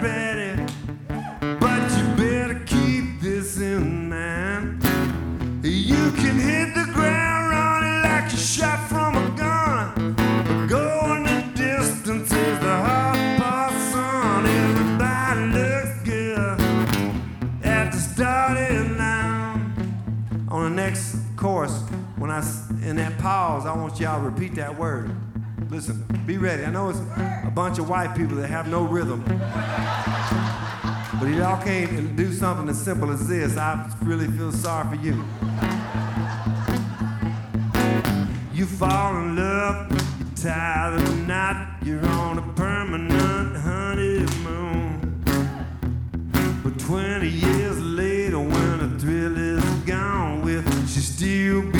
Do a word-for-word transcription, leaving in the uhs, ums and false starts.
ready, but you better keep this in mind. You can hit the ground running like you shot from a gun, but going the distance is the hard part, son. Everybody looks good at the starting line. On the next chorus, when I in that pause, I want y'all to repeat that word. Listen, be ready. I know it's a bunch of white people that have no rhythm, but if y'all can't do something as simple as this, I really feel sorry for you. You fall in love, you're tired of the night, you're on a permanent honeymoon. But twenty years later, when the thrill is gone, with she's still